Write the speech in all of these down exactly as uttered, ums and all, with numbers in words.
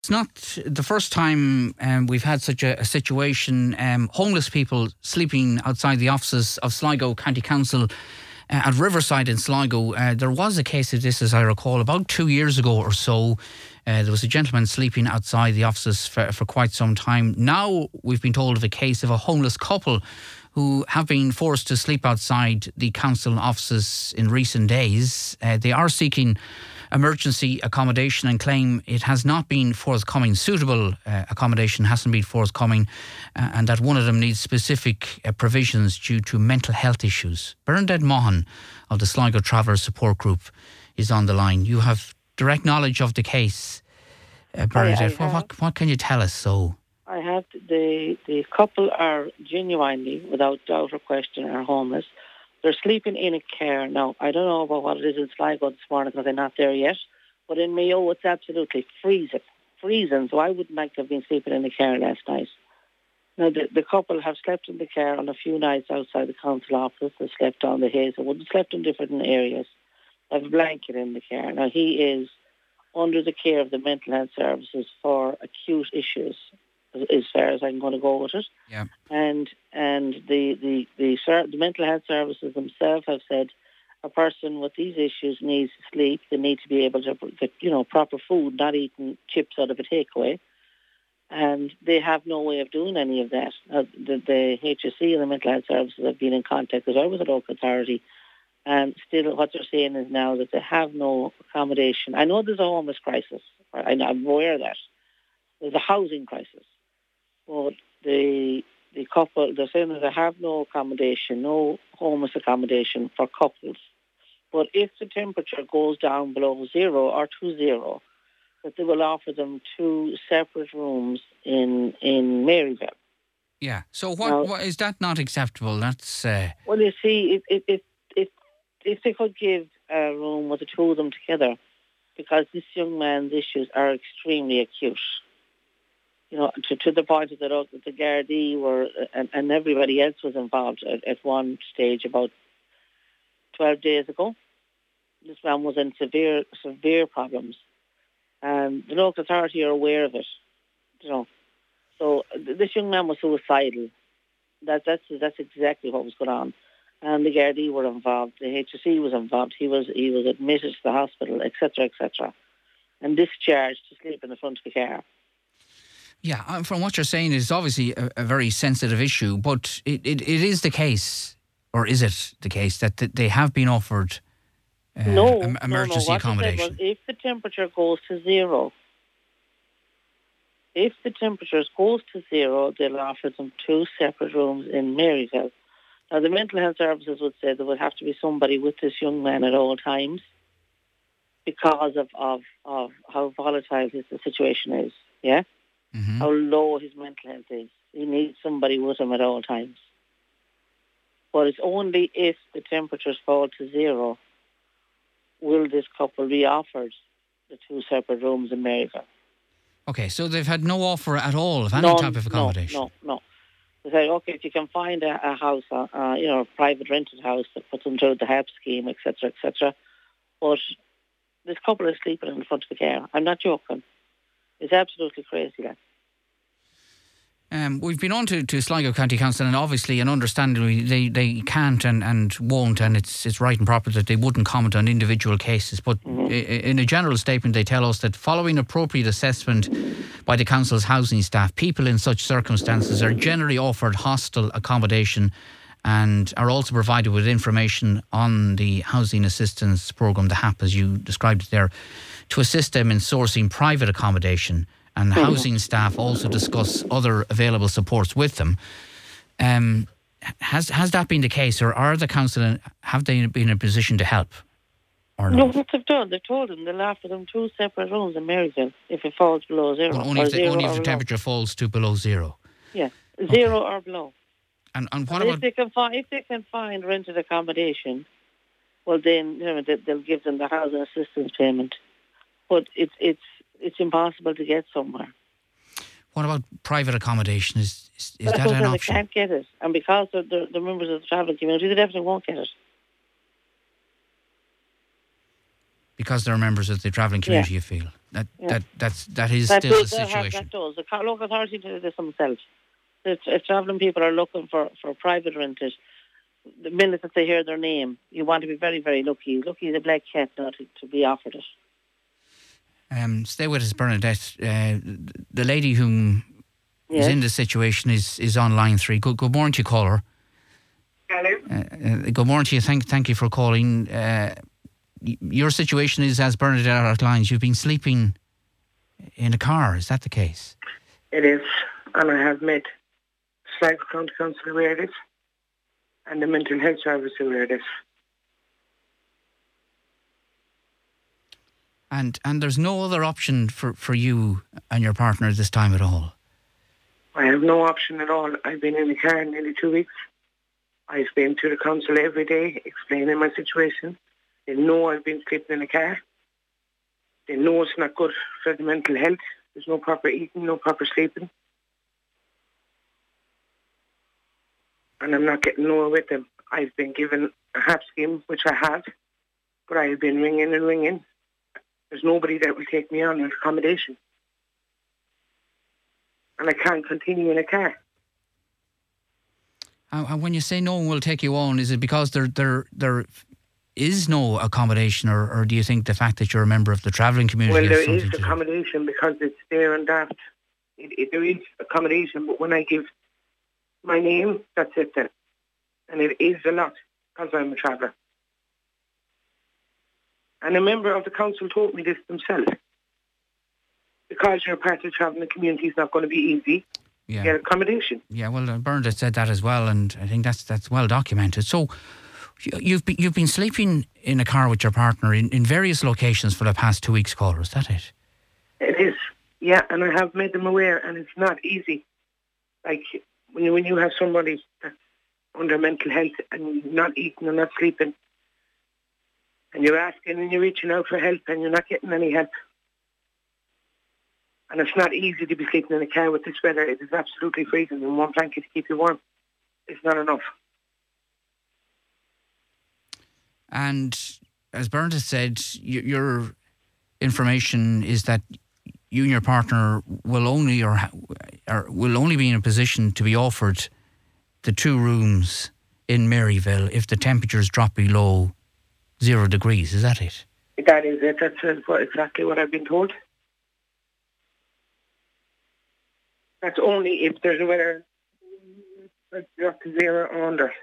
It's not the first time um, we've had such a, a situation. Um, homeless people sleeping outside the offices of Sligo County Council uh, at Riverside in Sligo. Uh, there was a case of this, as I recall, about two years ago or so. Uh, there was a gentleman sleeping outside the offices for, for quite some time. Now we've been told of a case of a homeless couple who have been forced to sleep outside the council offices in recent days. Uh, they are seeking emergency accommodation and claim it has not been forthcoming. Suitable uh, accommodation hasn't been forthcoming, uh, and that one of them needs specific uh, provisions due to mental health issues. Bernadette Maughan of the Sligo Travellers Support Group is on the line. You have direct knowledge of the case, uh, Bernadette. I, I what, what, what can you tell us? So, I have the the couple are genuinely, without doubt or question, are homeless. They're sleeping in a care. Now, I don't know about what it is in Sligo this morning because I'm not there yet, but in Mayo it's absolutely freezing. Freezing, so I wouldn't like to have been sleeping in the care last night. Now, the, the couple have slept in the care on a few nights outside the council office. They slept on the Hazelwood and slept in different areas. They have a blanket in the care. Now, he is under the care of the mental health services for acute issues, as far as I'm going to go with it. yeah. And and the the, the, ser- the mental health services themselves have said a person with these issues needs to sleep. They need to be able to get, you know, proper food, not eating chips out of a takeaway. And they have no way of doing any of that. Uh, the, the H S C and the mental health services have been in contact as well with the local authority. And still what they're saying is now that they have no accommodation. I know there's a homeless crisis. I'm aware of that. There's a housing crisis. But the the couple, they're saying that they have no accommodation, no homeless accommodation for couples. But if the temperature goes down below zero or to zero, that they will offer them two separate rooms in, in Maryville. Yeah. So what, Now, what is that not acceptable? That's uh... well, you see, if if if if they could give a room with the two of them together, because this young man's issues are extremely acute. You know, to, to the point that, uh, that the Gardaí were, and, and everybody else was involved at, at one stage about twelve days ago. This man was in severe, severe problems. And the local authority are aware of it, you know. So th- this young man was suicidal. That, that's that's exactly what was going on. And the Gardaí were involved. The H S C was involved. He was he was admitted to the hospital, et cetera, et cetera, and discharged to sleep in the front of the car. Yeah, um, from what you're saying, it's obviously a, a very sensitive issue, but it, it, it is the case, or is it the case, that th- they have been offered uh, no, em- emergency no, no. What accommodation? they said was if the temperature goes to zero, if the temperature goes to zero, they'll offer them two separate rooms in Maryville. Now, the mental health services would say there would have to be somebody with this young man at all times because of, of, of how volatile his the situation is, yeah? Mm-hmm. How low his mental health is. He needs somebody with him at all times. But it's only if the temperatures fall to zero will this couple be offered the two separate rooms in Maryville. Okay, so they've had no offer at all of any None, type of accommodation? No, no, no. They say, okay, if you can find a, a house, uh, uh, you know, a private rented house that puts them through the HELP scheme, et cetera, et cetera. But this couple is sleeping in front of the car. I'm not joking. It's absolutely crazy, like. Um, we've been on to, to Sligo County Council, and obviously and understandably they, they can't and, and won't, and it's it's right and proper that they wouldn't comment on individual cases. But mm-hmm. in a general statement, they tell us that following appropriate assessment by the council's housing staff, people in such circumstances are generally offered hostel accommodation and are also provided with information on the housing assistance programme, the HAP, as you described it there, to assist them in sourcing private accommodation. And mm-hmm. housing staff also discuss other available supports with them. Um, has has that been the case, or are the council, have they been in a position to help, or not? No, what they've done, they've told them they'll offer them two separate rooms in Maryville if it falls below zero. Well, only if, the, only if the below. temperature falls to below zero. Yeah, zero okay. or below. And and what and about if they can find if they can find rented accommodation? Well, then you know they, they'll give them the housing assistance payment. But it's it's it's impossible to get somewhere. What about private accommodation? Is is, is That's that an they option? They can't get it, and because of the, the members of the travelling community, they definitely won't get it. Because they're members of the travelling community, yeah. you feel? that Yeah. that that's that is That still does, the that, have, situation. that does. The co- local authority did this themselves. If, if travelling people are looking for, for private renters, the minute that they hear their name, you want to be very, very lucky. Lucky as a black cat not to, to be offered it. Um, stay with us, Bernadette. Uh, the lady who is Yes. in this situation is is on line three. Good, good morning to you, caller. Hello. Uh, uh, good morning to you. Thank thank you for calling. Uh, y- your situation is, as Bernadette outlines, you've been sleeping in a car. Is that the case? It is, and I have made Sligo County Council aware of this, and the Mental Health Service aware of this. And and there's no other option for, for you and your partner at this time at all. I have no option at all. I've been in the car nearly two weeks. I've been to the council every day explaining my situation. They know I've been sleeping in the car. They know it's not good for the mental health. There's no proper eating, no proper sleeping. And I'm not getting nowhere with them. I've been given a H A P scheme, which I have, but I've been ringing and ringing. There's nobody that will take me on with accommodation. And I can't continue in a car. And and when you say no one will take you on, is it because there there there is no accommodation, or, or do you think the fact that you're a member of the travelling community Well, has there something is to do? accommodation because it's there and that. It, it, there is accommodation, but when I give my name, that's it then. And it is a lot because I'm a traveller. And a member of the council told me this themselves. Because you're part of the travelling community, it's not going to be easy Yeah. to get accommodation. Yeah, well, uh, Bernadette said that as well, and I think that's that's well documented. So, you- you've been you've been sleeping in a car with your partner in, in various locations for the past two weeks, caller. Is that it? It is, yeah, and I have made them aware, and it's not easy. Like, when you, when you have somebody that's under mental health and you're not eating and not sleeping, and you're asking and you're reaching out for help and you're not getting any help. And it's not easy to be sleeping in a car with this weather. It is absolutely freezing, and one blanket to keep you warm. It's not enough. And as Bernadette said, y- your information is that you and your partner will only or, ha- or will only be in a position to be offered the two rooms in Maryville if the temperatures drop below zero degrees. Is that it? That is it. That's uh, what- exactly what I've been told. That's only if there's a weather that's up to zero or under.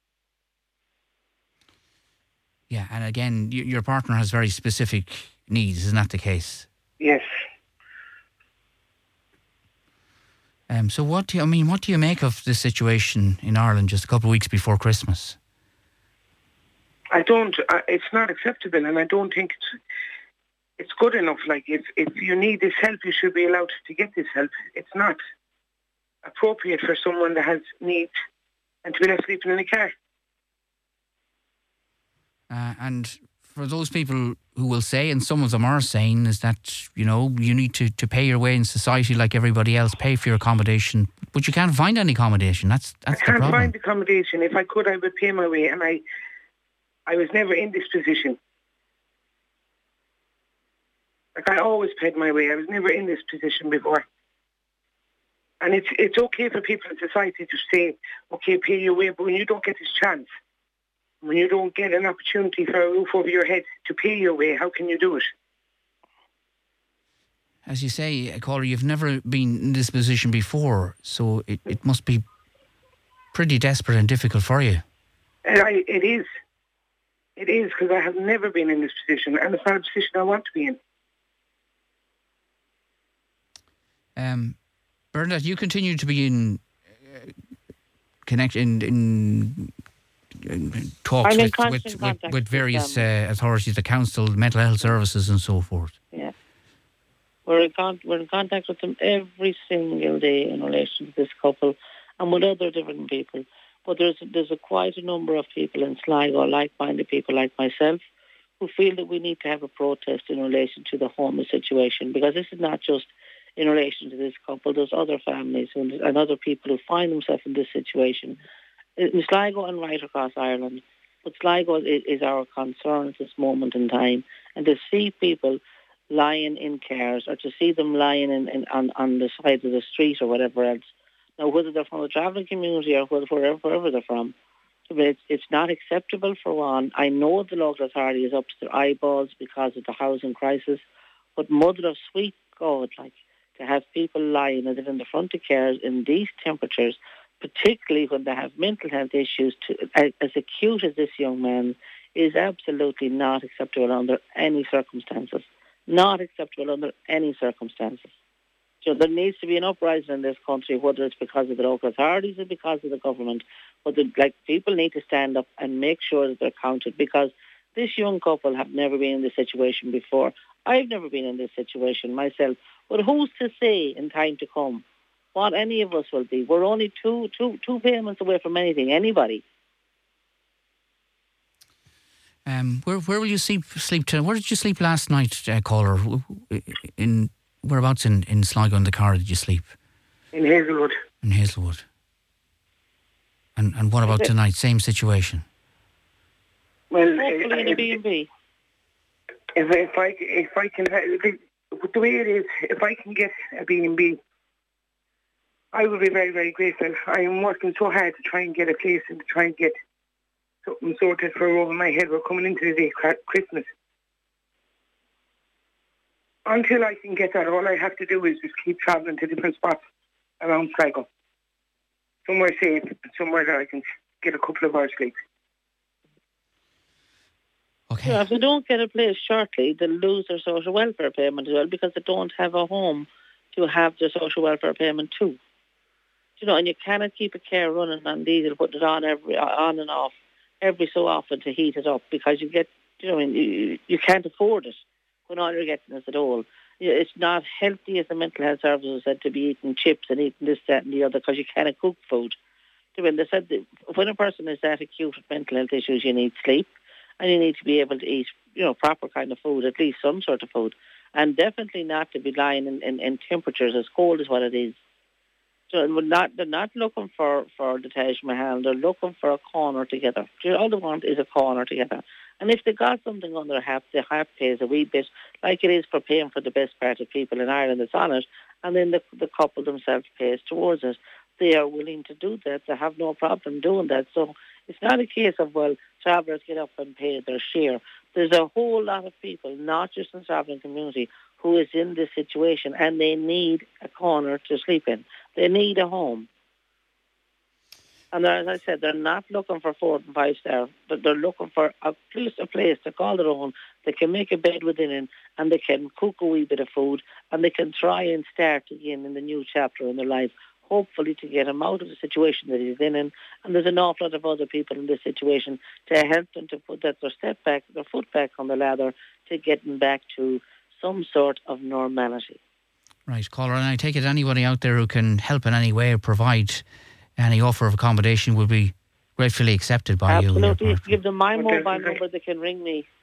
Yeah, and again, y- your partner has very specific needs. Isn't that the case? Yes. Um, so what do you, I mean, what do you make of the situation in Ireland just a couple of weeks before Christmas? I don't, uh, it's not acceptable, and I don't think it's it's good enough. Like, if, if you need this help, you should be allowed to get this help. It's not appropriate for someone that has needs and to be left sleeping in a car. Uh, and for those people who will say, and some of them are saying, is that, you know, you need to, to pay your way in society like everybody else, pay for your accommodation, but you can't find any accommodation. That's I that's the can't problem. find accommodation. If I could, I would pay my way, and I, I was never in this position. Like, I always paid my way. I was never in this position before. And it's it's okay for people in society to say, okay, pay your way, but when you don't get this chance, when you don't get an opportunity for a roof over your head to pay your way, how can you do it? As you say, caller, you've never been in this position before, so it, it must be pretty desperate and difficult for you. And I, it is. It is, because I have never been in this position, and it's not a position I want to be in. Um, Bernadette, you continue to be in uh, connect in, in, in talks I'm in with, constant with, with, contact with with various them. uh, authorities, the council, mental health services, and so forth. Yeah. We're in, con- we're in contact with them every single day in relation to this couple and with other different people. But there's there's a quite a number of people in Sligo, like-minded people like myself, who feel that we need to have a protest in relation to the homeless situation, because this is not just in relation to this couple. There's other families and, and other people who find themselves in this situation in Sligo and right across Ireland. But Sligo is, is our concern at this moment in time. And to see people lying in cars or to see them lying in, in, on, on the side of the street or whatever else. Now, whether they're from the travelling community or whether, wherever, wherever they're from, but it's, it's not acceptable for one. I know the local authority is up to their eyeballs because of the housing crisis, but mother of sweet God, like, to have people lying as if in the front of cars in these temperatures, particularly when they have mental health issues, to, as, as acute as this young man, is absolutely not acceptable under any circumstances. Not acceptable under any circumstances. So there needs to be an uprising in this country, whether it's because of the local authorities or because of the government. But the, like people need to stand up and make sure that they're counted, because this young couple have never been in this situation before. I've never been in this situation myself. But who's to say in time to come what any of us will be? We're only two, two, two payments away from anything, anybody. Um, where where will you sleep? Sleep to? Where did you sleep last night, uh, caller? In whereabouts in in Sligo in the car did you sleep? In Hazelwood. In Hazelwood. And and what about tonight? Same situation. Well, hopefully in a B and B. If if I if I can the, the way it is, if I can get a B and B, I will be very very grateful. I am working so hard to try and get a place and to try and get something sorted for over my head. We're coming into the day Christmas. Until I can get that, all I have to do is just keep travelling to different spots around Sligo. Somewhere safe, somewhere that I can get a couple of hours sleep. Okay. Yeah, if they don't get a place shortly, they'll lose their social welfare payment as well, because they don't have a home to have their social welfare payment too. You know, and you cannot keep a car running on diesel, putting it on every on and off every so often to heat it up, because you get, you know, you, you can't afford it when all you're getting is at all. It's not healthy, as the mental health services said, to be eating chips and eating this, that and the other, because you cannot cook food. When they said that when a person is that acute with mental health issues, you need sleep and you need to be able to eat, you know, proper kind of food, at least some sort of food, and definitely not to be lying in, in, in temperatures as cold as what it is. So we're not, they're not looking for, for the Taj Mahal. They're looking for a corner together. All they want is a corner together. And if they got something on their half, they have pays a wee bit, like it is for paying for the best part of people in Ireland that's on it, and then the, the couple themselves pays towards it. They are willing to do that. They have no problem doing that. So it's not a case of, well, travellers get up and pay their share. There's a whole lot of people, not just in the travelling community, who is in this situation, and they need a corner to sleep in. They need a home. And as I said, they're not looking for four and five star, but they're looking for a place, a place to call their own. They can make a bed within it, and they can cook a wee bit of food, and they can try and start again in the new chapter in their life, hopefully to get him out of the situation that he's in. And there's an awful lot of other people in this situation to help them to put that their step back, their foot back on the ladder to getting back to some sort of normality. Right, caller, and I take it anybody out there who can help in any way or provide any offer of accommodation will be gratefully accepted by Absolutely. you. Absolutely. Give them my mobile number, they can ring me.